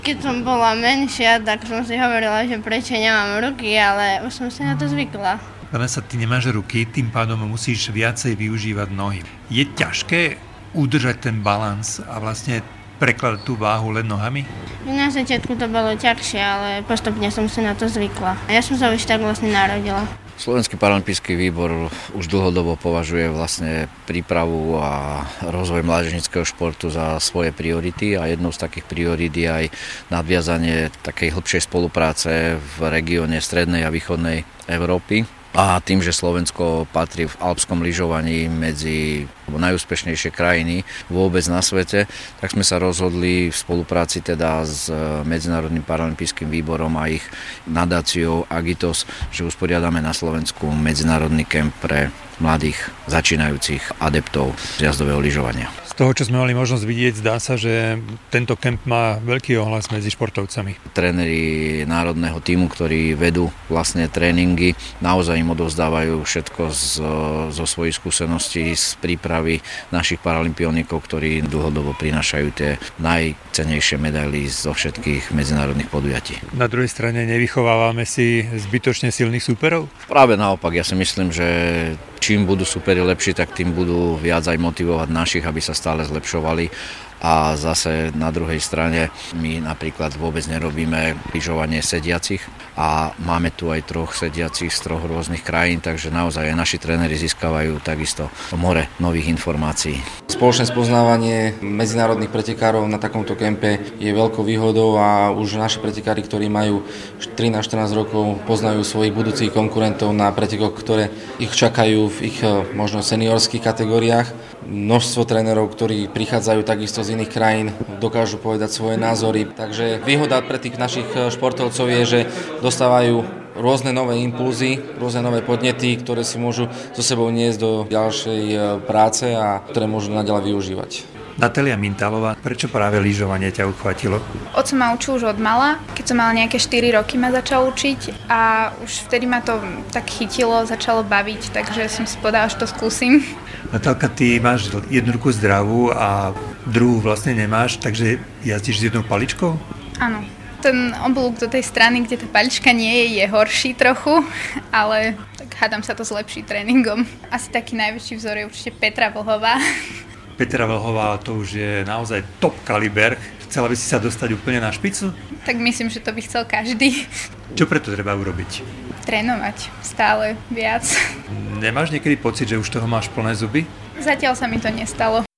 Keď som bola menšia, tak som si hovorila, že prečo nemám ruky, ale už som si na to zvykla. Vanessa, ty nemáš ruky, tým pádom musíš viacej využívať nohy. Je ťažké udržať ten balans a vlastne prekladať tú váhu len nohami? Na začiatku to bolo ťažšie, ale postupne som si na to zvykla. Ja som sa už tak vlastne narodila. Slovenský paralympijský výbor už dlhodobo považuje vlastne prípravu a rozvoj mládežníckeho športu za svoje priority a jednou z takých priorít je aj nadviazanie takej hĺbšej spolupráce v regióne strednej a východnej Európy. A tým, že Slovensko patrí v alpskom lyžovaní medzi najúspešnejšie krajiny vôbec na svete, tak sme sa rozhodli v spolupráci teda s Medzinárodným paralympijským výborom a ich nadáciou Agitos, že usporiadame na Slovensku medzinárodný kemp pre mladých začínajúcich adeptov jazdového lyžovania. Z toho, čo sme mali možnosť vidieť, zdá sa, že tento kemp má veľký ohlas medzi športovcami. Tréneri národného tímu, ktorí vedú vlastne tréningy, naozaj im odovzdávajú všetko zo svojich skúseností, z prípravy našich paralympionikov, ktorí dlhodobo prinášajú tie najcennejšie medaily zo všetkých medzinárodných podujatí. Na druhej strane nevychovávame si zbytočne silných súperov? Práve naopak, ja si myslím, že čím budú superi lepší, tak tým budú viac aj motivovať našich, aby sa stále zlepšovali. A zase na druhej strane my napríklad vôbec nerobíme lyžovanie sediacich a máme tu aj 3 sediacich z 3 rôznych krajín, takže naozaj aj naši tréneri získavajú takisto more nových informácií. Spoločné spoznávanie medzinárodných pretekárov na takomto kempe je veľkou výhodou a už naši pretekári, ktorí majú 13-14 rokov, poznajú svojich budúcich konkurentov na pretekoch, ktoré ich čakajú v ich možno seniorských kategóriách. Množstvo trénerov, ktorí prichádzajú takisto z iných krajín, dokážu povedať svoje názory. Takže výhoda pre tých našich športovcov je, že dostávajú rôzne nové impulzy, rôzne nové podnety, ktoré si môžu so sebou niesť do ďalšej práce a ktoré môžu naďalej využívať. Natália Mintálová, prečo práve lyžovanie ťa uchvátilo? Oco ma učil už od mala, keď som mala nejaké 4 roky ma začal učiť a už vtedy ma to tak chytilo, začalo baviť, takže som si povedala, že to skúsim. Natálka, ty máš jednu ruku zdravú a druhú vlastne nemáš, takže jazdíš s jednou paličkou? Áno. Ten oblúk do tej strany, kde tá palička nie je horší trochu, ale tak hádam sa to zlepší tréningom. Asi taký najväčší vzor je určite Petra Vlhová. Petra Vlhová, to už je naozaj top kaliber. Chcela by si sa dostať úplne na špicu? Tak myslím, že to by chcel každý. Čo preto treba urobiť? Trénovať stále viac. Nemáš niekedy pocit, že už toho máš plné zuby? Zatiaľ sa mi to nestalo.